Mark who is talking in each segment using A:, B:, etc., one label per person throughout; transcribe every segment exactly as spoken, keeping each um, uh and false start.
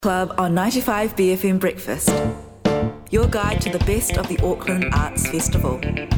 A: Club on ninety-five B F M Breakfast. Your guide to the best of the Auckland Arts Festival.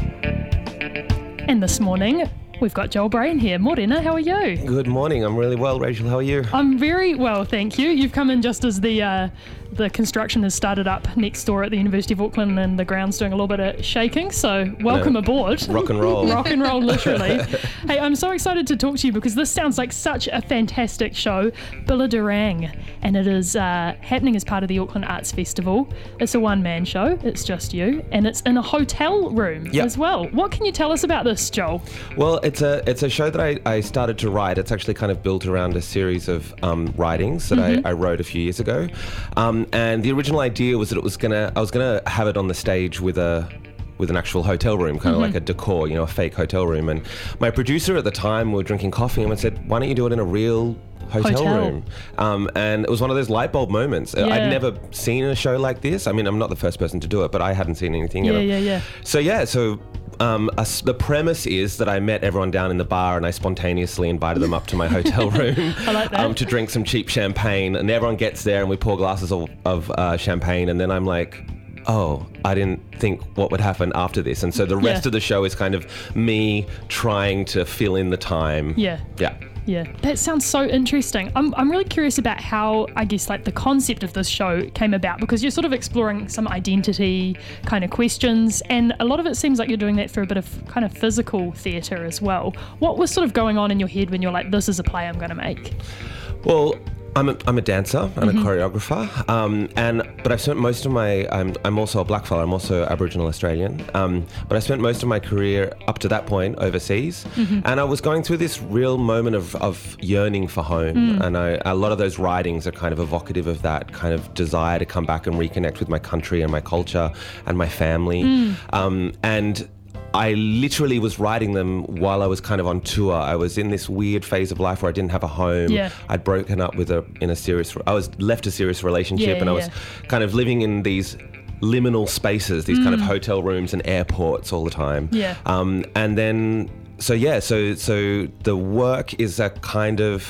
B: And this morning, we've got Joel Brain here. Morena, how are you?
C: Good morning. I'm really well, Rachel. How are you?
B: I'm very well, thank you. You've come in just as the uh, the construction has started up next door at the University of Auckland and the ground's doing a little bit of shaking, so welcome
C: no,
B: aboard.
C: Rock and roll.
B: Rock and roll, literally. Hey, I'm so excited to talk to you because this sounds like such a fantastic show, Billadarang, and it is uh, happening as part of the Auckland Arts Festival. It's a one-man show, it's just you, and it's in a hotel room
C: yep.
B: as well. What can you tell us about this, Joel?
C: Well, it's a it's a show that I, I started to write. It's actually kind of built around a series of um, writings that mm-hmm. I, I wrote a few years ago. Um, and the original idea was that it was gonna I was gonna have it on the stage with a with an actual hotel room, kind of mm-hmm. like a decor, you know, a fake hotel room. And my producer at the time, we were drinking coffee, and I said, "Why don't you do it in a real hotel, hotel. room?" Um, and it was one of those light bulb moments. Yeah. I'd never seen a show like this. I mean, I'm not the first person to do it, but I hadn't seen anything.
B: Yeah,
C: you know?
B: yeah, yeah.
C: So yeah, so. Um, a, the premise is that I met everyone down in the bar and I spontaneously invited them up to my hotel room
B: I like that.
C: Um, to drink some cheap champagne, and everyone gets there and we pour glasses of, of uh, champagne, and then I'm like, oh, I didn't think what would happen after this. And so the rest
B: yeah.
C: of the show is kind of me trying to fill in the time.
B: Yeah.
C: Yeah.
B: Yeah, that sounds so interesting. I'm I'm really curious about how, I guess, like the concept of this show came about, because you're sort of exploring some identity kind of questions, and a lot of it seems like you're doing that through a bit of kind of physical theatre as well. What was sort of going on in your head when you're like, this is a play I'm going to make?
C: Well, I'm a, I'm a dancer and
B: mm-hmm.
C: a choreographer, um, and but I've spent most of my I'm, I'm also a blackfella. I'm also Aboriginal Australian, um, but I spent most of my career up to that point overseas, mm-hmm. and I was going through this real moment of, of yearning for home, mm. and I, a lot of those writings are kind of evocative of that kind of desire to come back and reconnect with my country and my culture and my family, mm. um, and. I literally was writing them while I was kind of on tour. I was in this weird phase of life where I didn't have a home.
B: Yeah.
C: I'd broken up with a in a serious. I was left a serious relationship,
B: yeah,
C: and I
B: yeah.
C: was kind of living in these liminal spaces, these mm. kind of hotel rooms and airports all the time.
B: Yeah.
C: Um, and then, so yeah, so so the work is a kind of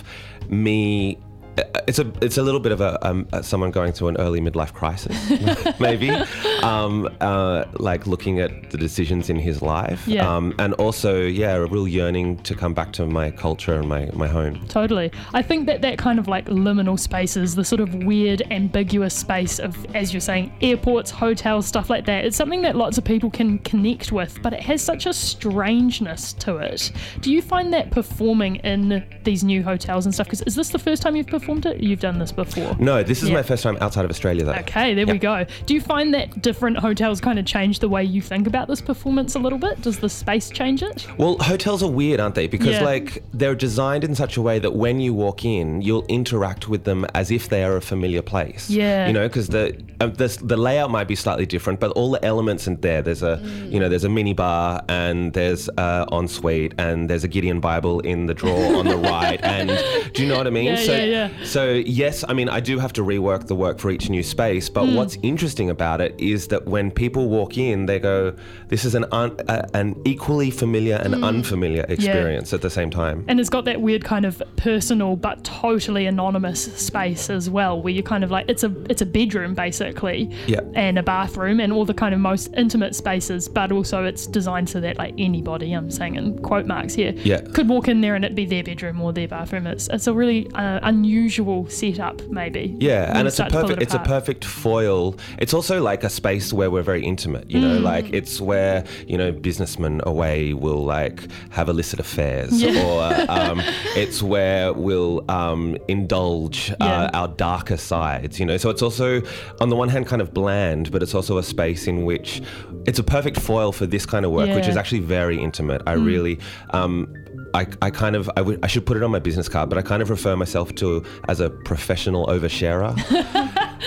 C: me. It's a it's a little bit of a um, someone going through an early midlife crisis, maybe, um, uh, like looking at the decisions in his life,
B: yeah.
C: um, and also yeah, a real yearning to come back to my culture and my, my home.
B: Totally. I think that that kind of like liminal spaces, the sort of weird, ambiguous space of, as you're saying, airports, hotels, stuff like that. It's something that lots of people can connect with, but it has such a strangeness to it. Do you find that performing in these new hotels and stuff? Because is this the first time you've performed? It? You've done this before?
C: No, this is
B: yeah.
C: my first time outside of Australia, though.
B: Okay, there
C: yep.
B: we go. Do you find that different hotels kind of change the way you think about this performance a little bit? Does the space change it?
C: Well, hotels are weird, aren't they? Because
B: yeah.
C: like they're designed in such a way that when you walk in, you'll interact with them as if they are a familiar place.
B: Yeah.
C: You know, because the, um, the the layout might be slightly different, but all the elements in there. There's a mm. you know there's a mini bar, and there's a ensuite, and there's a Gideon Bible in the drawer on the right, and do you know what I mean?
B: Yeah,
C: so,
B: yeah, yeah.
C: So yes, I mean I do have to rework the work for each new space, but mm. what's interesting about it is that when people walk in, they go, "This is an un, uh, an equally familiar and mm. unfamiliar experience yeah. at the same time."
B: And it's got that weird kind of personal but totally anonymous space as well, where you're kind of like, it's a it's a bedroom basically,
C: yeah.
B: and a bathroom and all the kind of most intimate spaces, but also it's designed so that like anybody, I'm saying in quote marks here,
C: yeah.
B: could walk in there and it'd be their bedroom or their bathroom. It's it's a really uh, unusual setup, maybe.
C: Yeah, and it's a perfect
B: it
C: it's a perfect foil. It's also like a space where we're very intimate, you know, mm. like it's where, you know, businessmen away will like have illicit affairs,
B: yeah.
C: or um, it's where we'll um, indulge uh,
B: yeah.
C: our darker sides, you know. So it's also on the one hand kind of bland, but it's also a space in which it's a perfect foil for this kind of work,
B: yeah.
C: which is actually very intimate. I mm. really um, I, I kind of, I, w- I should put it on my business card, but I kind of refer myself to as a professional oversharer.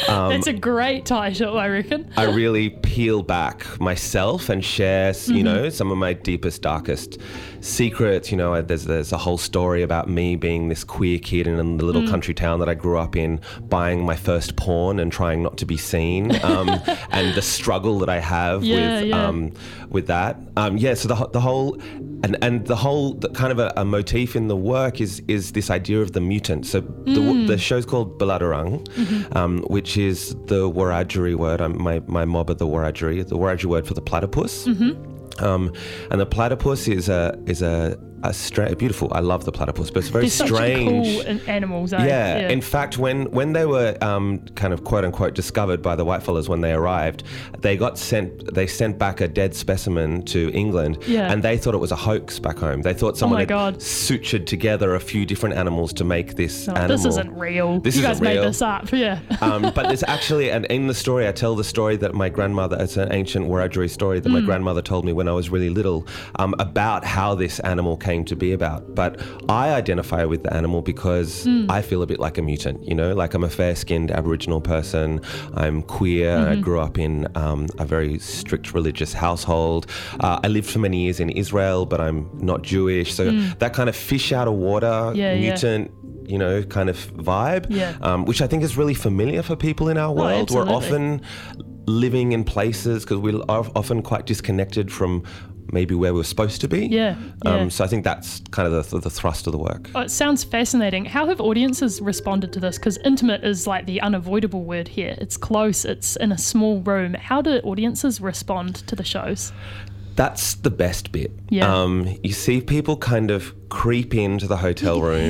C: Um,
B: That's a great title, I reckon.
C: I really peel back myself and share, you
B: Mm-hmm.
C: know, some of my deepest, darkest secrets. You know, there's there's a whole story about me being this queer kid in the little
B: Mm.
C: country town that I grew up in, buying my first porn and trying not to be seen, um, and the struggle that I have
B: Yeah,
C: with
B: yeah.
C: um, with that. Um, yeah, so the ho- the whole and and the whole the kind of a, a motif in the work is is this idea of the mutant. So the
B: Mm.
C: the show's called Baladarang,
B: Mm-hmm.
C: um, which is the Wiradjuri word. Um, my my mob are the Wiradjuri, the Wiradjuri word for the platypus.
B: Mm-hmm.
C: Um, and the platypus is a is a a stra- beautiful. I love the platypus, but it's very
B: They're
C: strange.
B: such cool an- animals, eh?
C: Yeah. In fact, when when they were um, kind of quote unquote discovered by the whitefellas when they arrived, they got sent. They sent back a dead specimen to England,
B: Yeah.
C: and they thought it was a hoax back home. They thought someone
B: my
C: had
B: God.
C: sutured together a few different animals to make this
B: Oh,
C: animal.
B: this isn't real.
C: This
B: you
C: isn't
B: guys made
C: real.
B: this up, yeah.
C: um, but there's actually, and in the story, I tell the story that my grandmother, it's an ancient Wiradjuri story that my grandmother told me when I was really little, um, about how this animal came to be about. But I identify with the animal because I feel a bit like a mutant, you know, like I'm a fair-skinned Aboriginal person. I'm queer. I grew up in um, a very strict religious household. Uh, I lived for many years in Israel, but I'm not Jewish. So that kind of fish out of water,
B: Yeah, yeah.
C: mutant, you know, kind of vibe,
B: Yeah.
C: um, which I think is really familiar for people in our world. We're
B: absolutely.
C: often living in places because we are often quite disconnected from maybe where we're supposed to be.
B: Yeah, yeah.
C: Um, so I think that's kind of the, the thrust of the work.
B: Oh, it sounds fascinating. How have audiences responded to this? Because intimate is like the unavoidable word here. It's close, it's in a small room. How do audiences respond to the shows?
C: That's the best bit.
B: Yeah.
C: Um, you see people kind of creep into the hotel room.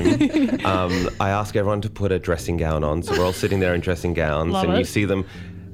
C: um, I ask everyone to put a dressing gown on. So we're all sitting there in dressing gowns,
B: Love
C: and
B: it.
C: you see them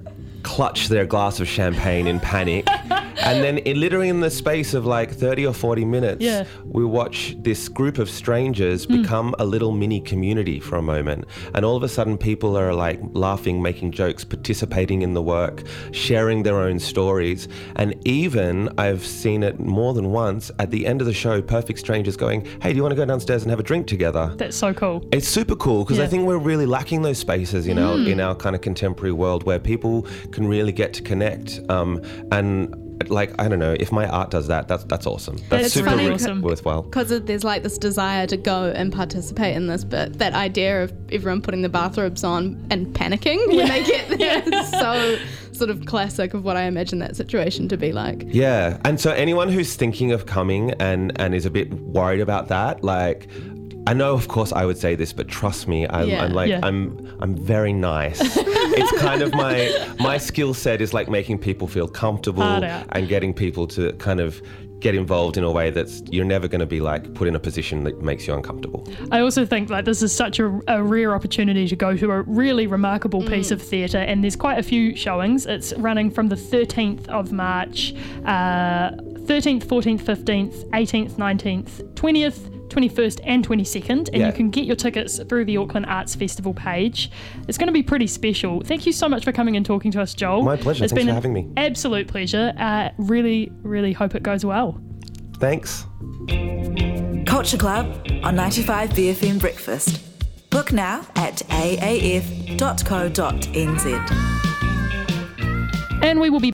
C: clutch their glass of champagne in panic. And then in, literally in the space of like thirty or forty minutes,
B: Yeah.
C: we watch this group of strangers
B: Mm.
C: become a little mini community for a moment. And all of a sudden people are like laughing, making jokes, participating in the work, sharing their own stories. And even I've seen it more than once at the end of the show, perfect strangers going, hey, do you want to go downstairs and have a drink together?
B: That's so cool.
C: It's super cool because
B: Yeah.
C: I think we're really lacking those spaces in our in our kind of contemporary world where people can really get to connect. Um, and like I don't know, if my art does that, that's that's awesome. That's
B: It's
C: super
B: really
C: re-
B: awesome.
C: worthwhile.
D: Because there's like this desire to go and participate in this, but that idea of everyone putting the bathrobes on and panicking when they get there is so sort of classic of what I imagine that situation to be like.
C: Yeah, and so anyone who's thinking of coming and and is a bit worried about that, like. I know, of course, I would say this, but trust me, I'm,
D: Yeah.
C: I'm like,
B: Yeah.
C: I'm, I'm very nice. It's kind of my, my skill set is like making people feel comfortable
B: Hard out.
C: and getting people to kind of get involved in a way that's you're never going to be like put in a position that makes you uncomfortable.
B: I also think like this is such a, a rare opportunity to go to a really remarkable piece of theatre, and there's quite a few showings. It's running from the thirteenth of March, uh, thirteenth, fourteenth, fifteenth, eighteenth, nineteenth, twentieth, twenty-first and twenty-second, and
C: Yeah.
B: you can get your tickets through the Auckland Arts Festival page. It's going to be pretty special. Thank you so much for coming and talking to us, Joel.
C: My pleasure.
B: It's
C: Thanks
B: been
C: for
B: an
C: having me.
B: absolute pleasure. Uh, really, really hope it goes well.
C: Thanks.
A: Culture Club on ninety-five B F M Breakfast. Book now at a a f dot co dot n z.
B: And we will be